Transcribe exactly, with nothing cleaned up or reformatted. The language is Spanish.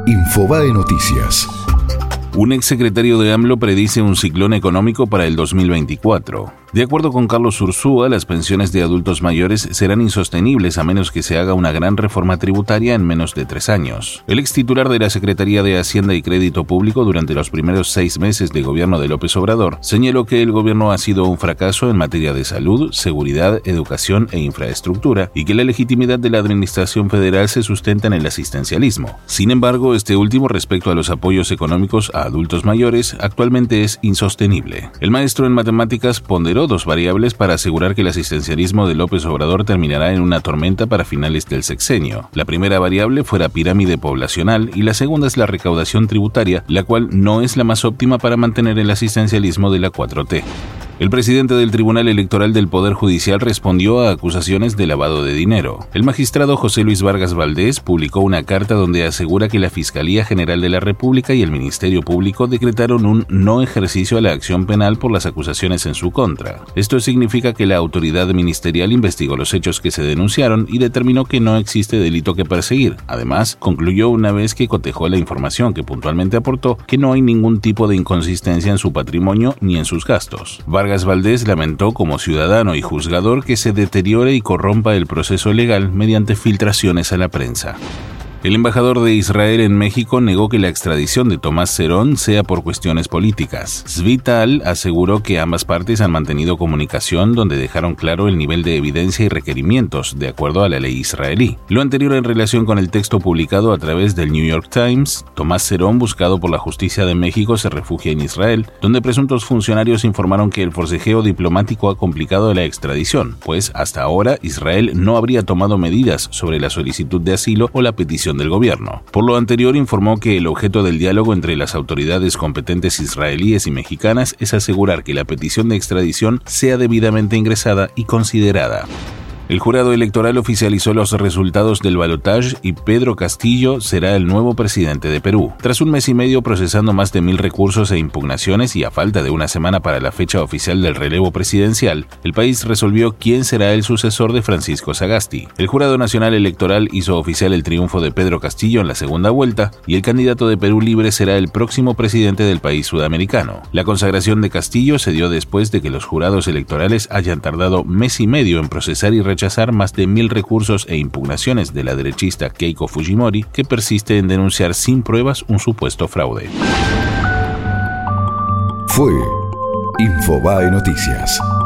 Infobae Noticias. Un exsecretario de AMLO predice un ciclón económico para el dos mil veinticuatro. De acuerdo con Carlos Ursúa, las pensiones de adultos mayores serán insostenibles a menos que se haga una gran reforma tributaria en menos de tres años. El ex titular de la Secretaría de Hacienda y Crédito Público durante los primeros seis meses de gobierno de López Obrador señaló que el gobierno ha sido un fracaso en materia de salud, seguridad, educación e infraestructura y que la legitimidad de la administración federal se sustenta en el asistencialismo. Sin embargo, este último respecto a los apoyos económicos a adultos mayores actualmente es insostenible. El maestro en matemáticas ponderó dos variables para asegurar que el asistencialismo de López Obrador terminará en una tormenta para finales del sexenio. La primera variable fue la pirámide poblacional y la segunda es la recaudación tributaria, la cual no es la más óptima para mantener el asistencialismo de la cuatro T. El presidente del Tribunal Electoral del Poder Judicial respondió a acusaciones de lavado de dinero. El magistrado José Luis Vargas Valdés publicó una carta donde asegura que la Fiscalía General de la República y el Ministerio Público decretaron un no ejercicio a la acción penal por las acusaciones en su contra. Esto significa que la autoridad ministerial investigó los hechos que se denunciaron y determinó que no existe delito que perseguir. Además, concluyó una vez que cotejó la información que puntualmente aportó que no hay ningún tipo de inconsistencia en su patrimonio ni en sus gastos. Vargas Valdés lamentó como ciudadano y juzgador que se deteriore y corrompa el proceso legal mediante filtraciones a la prensa. El embajador de Israel en México negó que la extradición de Tomás Cerón sea por cuestiones políticas. Zvi Tal aseguró que ambas partes han mantenido comunicación donde dejaron claro el nivel de evidencia y requerimientos de acuerdo a la ley israelí. Lo anterior en relación con el texto publicado a través del New York Times, Tomás Cerón, buscado por la justicia de México, se refugia en Israel, donde presuntos funcionarios informaron que el forcejeo diplomático ha complicado la extradición, pues hasta ahora Israel no habría tomado medidas sobre la solicitud de asilo o la petición del gobierno. Por lo anterior, informó que el objeto del diálogo entre las autoridades competentes israelíes y mexicanas es asegurar que la petición de extradición sea debidamente ingresada y considerada. El jurado electoral oficializó los resultados del balotaje y Pedro Castillo será el nuevo presidente de Perú. Tras un mes y medio procesando más de mil recursos e impugnaciones y a falta de una semana para la fecha oficial del relevo presidencial, el país resolvió quién será el sucesor de Francisco Sagasti. El Jurado Nacional Electoral hizo oficial el triunfo de Pedro Castillo en la segunda vuelta y el candidato de Perú Libre será el próximo presidente del país sudamericano. La consagración de Castillo se dio después de que los jurados electorales hayan tardado mes y medio en procesar y rechazar rechazar más de mil recursos e impugnaciones de la derechista Keiko Fujimori, que persiste en denunciar sin pruebas un supuesto fraude. Fue Infobae Noticias.